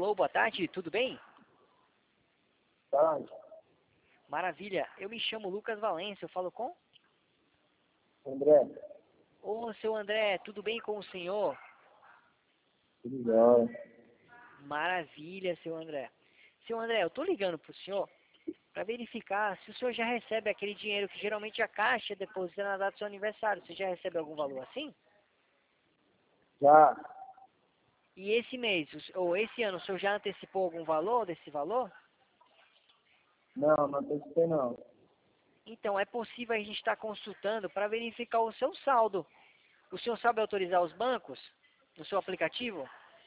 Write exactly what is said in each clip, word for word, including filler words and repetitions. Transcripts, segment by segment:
Alô, boa tarde, tudo bem? Tarde. Maravilha, eu me chamo Lucas Valença, eu falo com? André. Ô, seu André, tudo bem com o senhor? Tudo bem. Maravilha, seu André. Seu André, eu tô ligando pro senhor para verificar se o senhor já recebe aquele dinheiro que geralmente a Caixa deposita na data do seu aniversário. Você já recebe algum valor assim? Já? E esse mês, ou esse ano, o senhor já antecipou algum valor desse valor? Não, não antecipei não. Então, é possível a gente estar consultando para verificar o seu saldo. O senhor sabe autorizar os bancos no seu aplicativo?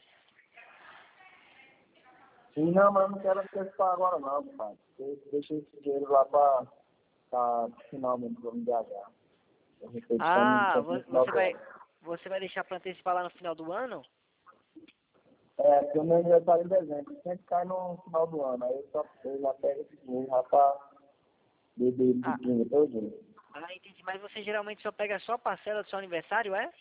Sim, não, mas eu não quero antecipar agora não, pai. Deixa esse dinheiro lá para o final mesmo, para me viajar. Eu repito, Ah, no vo- final você do vai, ano. você vai deixar para antecipar lá no final do ano? É, porque o meu aniversário é em dezembro, sempre cai no final do ano. Aí eu, só, eu já pego esse dinheiro já para beber de Ah, pinga todo dia. ah, entendi. Mas você geralmente só pega só a parcela do seu aniversário, é?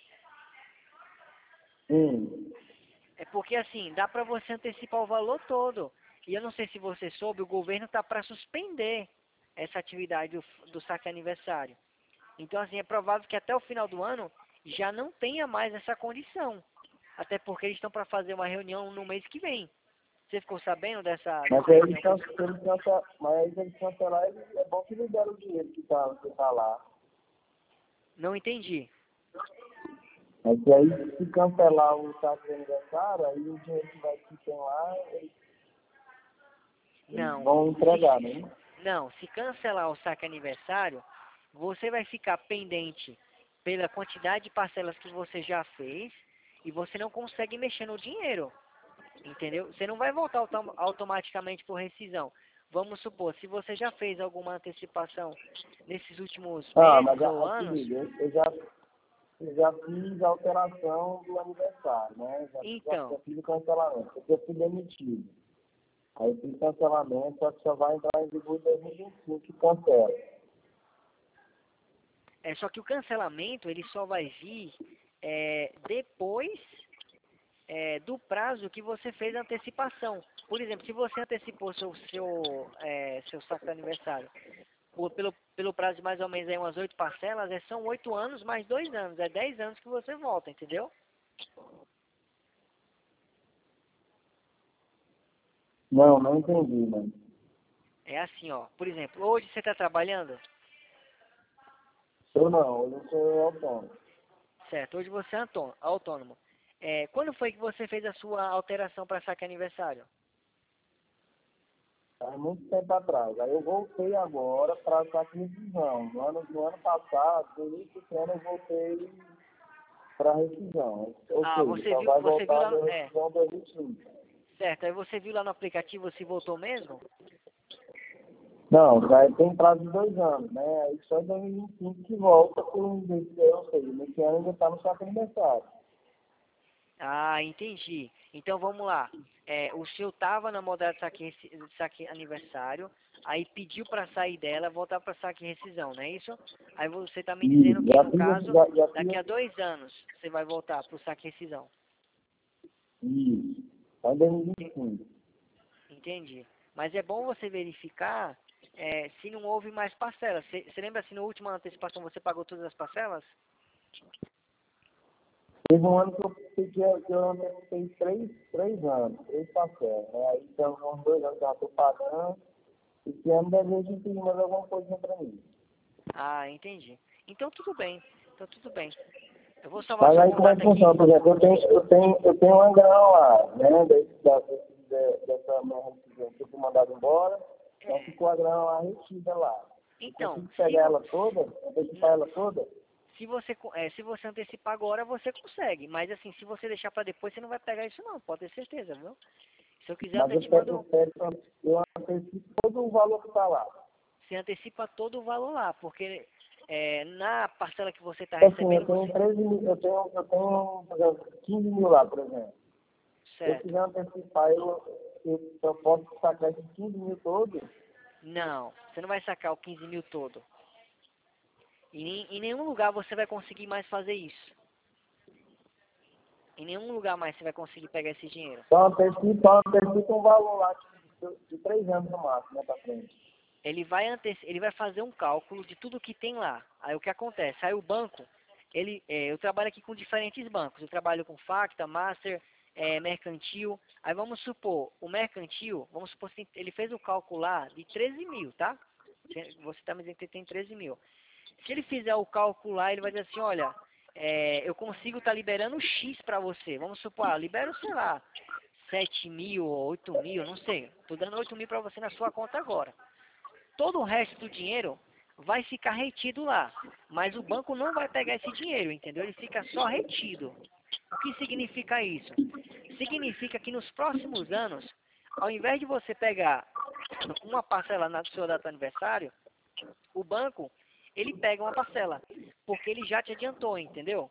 Sim. É porque assim, dá para você antecipar o valor todo. E eu não sei se você soube, o governo está para suspender essa atividade do, do saque aniversário. Então, assim, é provável que até o final do ano já não tenha mais essa condição. Até porque eles estão para fazer uma reunião no mês que vem. Você ficou sabendo dessa, Mas dessa aí eles reunião? can- Que... se eles cancelar, mas aí se eles cancelar, eles- é bom que liberam o dinheiro que tá, que tá lá. Não entendi. Mas que aí, se cancelar o saque de aniversário, aí o dinheiro que vai que tem lá, eles, eles Não. vão entregar, Se, né? não, se cancelar o saque aniversário, você vai ficar pendente pela quantidade de parcelas que você já fez e você não consegue mexer no dinheiro. Entendeu? Você não vai voltar autom automaticamente por rescisão. Vamos supor, se você já fez alguma antecipação nesses últimos Ah, mas meses a- ou aqui, anos, eu, eu já, eu já fiz a alteração do aniversário, né? Já, já, então, já fiz o cancelamento, porque eu fui demitido. Aí eu fiz cancelamento, só que só vai entrar em vigor em dois mil e vinte e cinco que cancela. é só que o cancelamento ele só vai vir é, depois é, do prazo que você fez a antecipação. Por exemplo, se você antecipou seu seu é, seu saque de aniversário por, pelo pelo prazo de mais ou menos aí umas oito parcelas, é, são oito anos mais dois anos, é dez anos que você volta, entendeu? Não, não entendi, mano. É assim, ó. Por exemplo, hoje você está trabalhando, Eu não, eu não sou autônomo. certo? Hoje você é autô- autônomo. É, quando foi que você fez a sua alteração para saque aniversário? Há muito tempo atrás. Aí eu voltei agora para a rescisão. No ano, no ano passado, no início do ano, eu voltei para rescisão. Ou Ah, seja, você só viu, vai você viu voltar a lá, no- minha é, rescisão dois mil e vinte e cinco. certo? Aí você viu lá no aplicativo se voltou mesmo? Não, já tem prazo de dois anos, né? Aí só em dois mil e vinte e cinco que volta por um desse, ou seja, nesse ano ainda está no saco aniversário. Ah, entendi. Então vamos lá. É, o senhor estava na modalidade de saque, reci- saque aniversário, aí pediu para sair dela, voltar para saque rescisão, não é isso? Aí você está me dizendo E que já no fiz, esse- caso, já, já daqui a fiz dois anos, você vai voltar para o saque rescisão. isso, só em dois mil e vinte e cinco. Entendi. Mas é bom você verificar é, se não houve mais parcelas. Você lembra se na última antecipação você pagou todas as parcelas? Teve um ano que eu fiquei, que eu antecipei três, três anos, três parcelas, né? Aí então, uns dois anos que eu já estou pagando. Esse ano deve existir mais alguma coisa para mim. Ah, entendi. Então tudo bem. Então tudo bem. Eu vou salvar Mas seu aí como é que contato aqui. funciona? Por exemplo, eu tenho, eu tenho, eu tenho uma grana lá, né? Desse, da, desse, de- dessa minha rescisão que eu fui mandado embora, então É, ficou a grana lá retida lá. Eu então, consigo se, pegar vo- ela toda, antecipar ela toda? se você co- é, se você antecipar agora, você consegue. Mas assim, se você deixar para depois, você não vai pegar isso não. Pode ter certeza, viu? Se eu quiser, eu Mas até eu te pego, eu, mando. pego, eu antecipo todo o valor que está lá. Você antecipa todo o valor lá, porque é, na parcela que você está Assim, eu recebendo, tenho você. treze mil, eu tenho, eu tenho, por exemplo, quinze mil lá, por exemplo. Se eu Certo. quiser antecipar, eu, eu, eu posso sacar esses quinze mil todos. Não, você não vai sacar o quinze mil todo. E em, em nenhum lugar você vai conseguir mais fazer isso. Em nenhum lugar mais você vai conseguir pegar esse dinheiro. Então antecipa, antecipa um valor lá de, de três anos no máximo, né, pra frente. Ele vai, ante ele vai fazer um cálculo de tudo que tem lá. Aí o que acontece? Aí o banco, ele, é, eu trabalho aqui com diferentes bancos. Eu trabalho com Facta, Master, é, Mercantil. Aí vamos supor, o Mercantil, vamos supor que ele fez o cálculo lá de treze mil, tá? Você está me dizendo que tem treze mil. Se ele fizer o cálculo lá, ele vai dizer assim, olha, é, eu consigo estar tá liberando X para você. Vamos supor, ah, libero, sei lá, sete mil ou oito mil, não sei. Estou dando oito mil para você na sua conta agora. Todo o resto do dinheiro vai ficar retido lá. Mas o banco não vai pegar esse dinheiro, entendeu? Ele fica só retido. O que significa isso? Significa que nos próximos anos, ao invés de você pegar uma parcela na sua data de aniversário, o banco, ele pega uma parcela, porque ele já te adiantou, entendeu?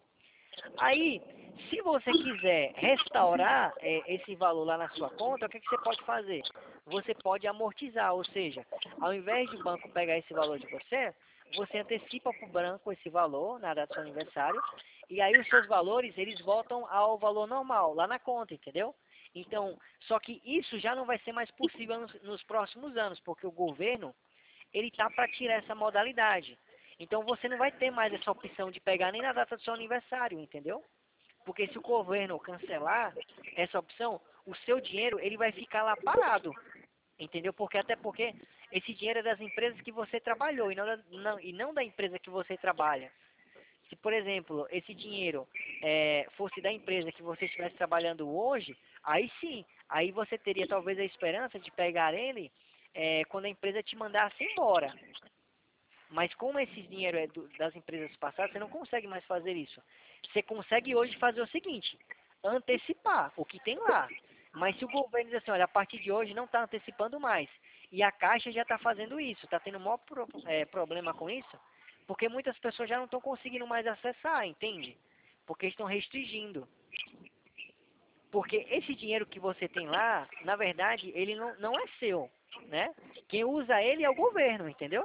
Aí, se você quiser restaurar é, esse valor lá na sua conta, o que, que você pode fazer? Você pode amortizar, ou seja, ao invés de o banco pegar esse valor de você, você antecipa para o banco esse valor na data do seu aniversário, e aí os seus valores, eles voltam ao valor normal, lá na conta, entendeu? Então, só que isso já não vai ser mais possível nos, nos próximos anos, porque o governo, ele tá para tirar essa modalidade. Então você não vai ter mais essa opção de pegar nem na data do seu aniversário, entendeu? Porque se o governo cancelar essa opção, o seu dinheiro ele vai ficar lá parado, entendeu? Porque até porque esse dinheiro é das empresas que você trabalhou e não da, não, e não da empresa que você trabalha. Se, por exemplo, esse dinheiro é, fosse da empresa que você estivesse trabalhando hoje, aí sim, aí você teria talvez a esperança de pegar ele é, quando a empresa te mandasse embora. Mas como esse dinheiro é do, das empresas passadas, você não consegue mais fazer isso. Você consegue hoje fazer o seguinte, antecipar o que tem lá. Mas se o governo diz assim, olha, a partir de hoje não está antecipando mais. E a Caixa já está fazendo isso, está tendo um maior pro, é, problema com isso, porque muitas pessoas já não estão conseguindo mais acessar, entende? Porque estão restringindo. Porque esse dinheiro que você tem lá, na verdade, ele não, não é seu, né? Quem usa ele é o governo, entendeu?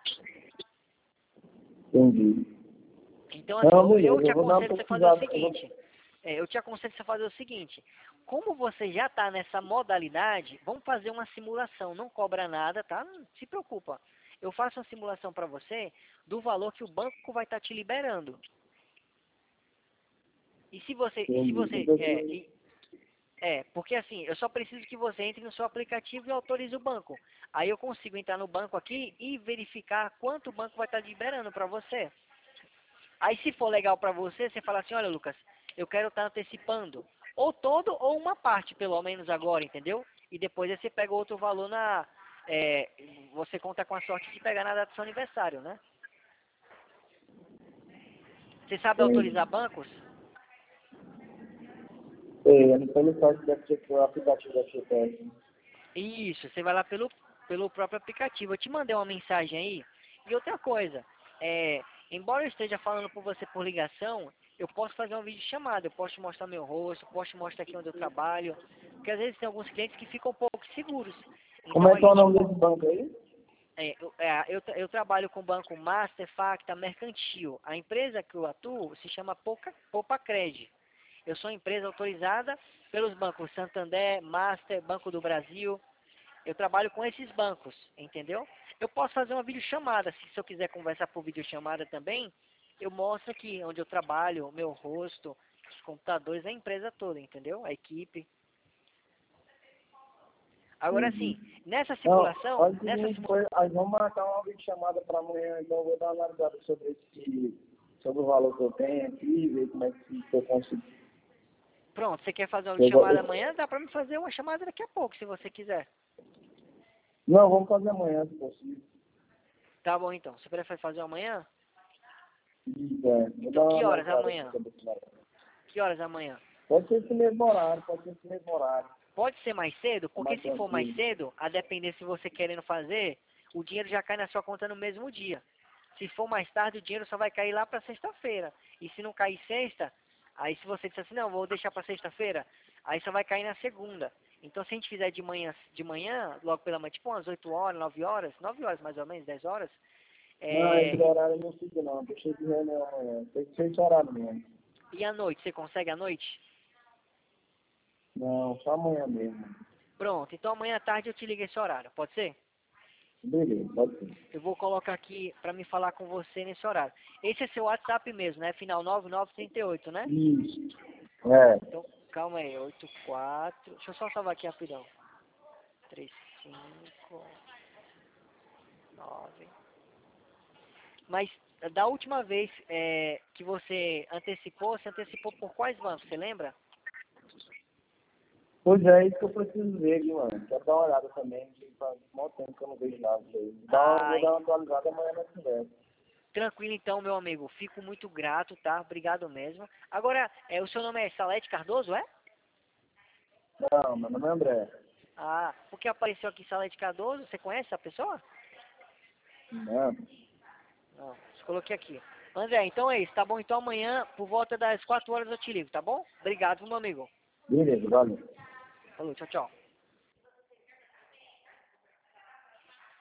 Entendi. Então, assim, Não, eu beleza, te eu vou dar uma aconselho você fazer o pesquisada. Eu vou... seguinte. É, eu te aconselho você fazer o seguinte. Como você já está nessa modalidade, vamos fazer uma simulação. Não cobra nada, tá? Não se preocupa. Eu faço uma simulação para você do valor que o banco vai estar te liberando. E se você... E se você é, e, é, porque assim, eu só preciso que você entre no seu aplicativo e autorize o banco. Aí eu consigo entrar no banco aqui e verificar quanto o banco vai estar liberando para você. Aí se for legal para você, você fala assim, olha Lucas, eu quero estar antecipando. Ou todo ou uma parte, pelo menos agora, entendeu? E depois aí você pega outro valor na... É, você conta com a sorte de pegar na data do seu aniversário, né? Você sabe Entendi. autorizar bancos? É, no pelo site da F G T, o aplicativo da F G T. Isso, você vai lá pelo, pelo próprio aplicativo. Eu te mandei uma mensagem aí. E outra coisa, é, embora eu esteja falando com você por ligação, eu posso fazer uma videochamada, eu posso te mostrar meu rosto, posso te mostrar aqui onde eu trabalho, porque às vezes tem alguns clientes que ficam um pouco seguros. Como Então é a que é o gente, nome desse banco aí? é, eu, é, eu, tra- eu trabalho com o banco Master, Facta, Mercantil. A empresa que eu atuo se chama Pouca, Popacred. Eu sou empresa autorizada pelos bancos Santander, Master, Banco do Brasil. Eu trabalho com esses bancos, entendeu? Eu posso fazer uma videochamada, se, se eu quiser conversar por videochamada também, eu mostro aqui onde eu trabalho, o meu rosto, os computadores, a empresa toda, entendeu? A equipe. Agora sim, Entendi. nessa Não, simulação, faz o nessa seguinte, simulação, foi, aí vamos marcar uma videochamada para amanhã, então eu vou dar uma analisada sobre esse, sobre o valor que eu tenho aqui, ver como é que eu consigo. pronto, você quer fazer uma Eu vou- videochamada eu- amanhã? Dá pra me fazer uma chamada daqui a pouco, se você quiser. Não, vamos fazer amanhã, se possível. Tá bom então, você prefere fazer amanhã? Isso, é. Vou dar Então uma que horas analisada aqui amanhã? sobre esse valor. Que horas amanhã? Pode ser esse mesmo horário, pode ser esse mesmo horário. Pode ser mais cedo? É Porque mais se for mais tranquilo. cedo, a depender se você querendo fazer, o dinheiro já cai na sua conta no mesmo dia. Se for mais tarde, o dinheiro só vai cair lá para sexta-feira. E se não cair sexta, aí se você disser assim, não, vou deixar para sexta-feira, aí só vai cair na segunda. Então se a gente fizer de manhã, de manhã, logo pela manhã, tipo umas oito horas, nove horas, nove horas mais ou menos, dez horas, Não, esse é... horário eu não fico não, deixa de reunião amanhã. Tem que ser esse horário mesmo. e à noite, você consegue à noite? Não, só amanhã mesmo. Pronto, então amanhã à tarde eu te ligo esse horário, pode ser? Beleza, pode ser. Eu vou colocar aqui pra me falar com você nesse horário. Esse é seu WhatsApp mesmo, né? Final nove nove trinta e oito, né? Isso. É. Então, calma aí, oito quatro. Deixa eu só salvar aqui rapidão. três cinco nove. Mas da última vez é, que você antecipou, você antecipou por quais bancos, você lembra? Pois é, isso que eu preciso ver aqui, mano. Quero dar uma olhada também, que faz um tempo que eu não vejo nada disso aí. Dá uma, vou Ai, dar uma atualizada amanhã na conversa. tranquilo então, meu amigo. Fico muito grato, tá? Obrigado mesmo. Agora, é, o seu nome é Salete Cardoso, é? Não, meu nome é André. Ah, porque apareceu aqui Salete Cardoso, você conhece essa pessoa? Não. Não, eu coloquei aqui. André, então é isso, tá bom? Então amanhã, por volta das quatro horas eu te ligo, tá bom? Obrigado, meu amigo. Beleza, valeu. Falou, tchau, tchau.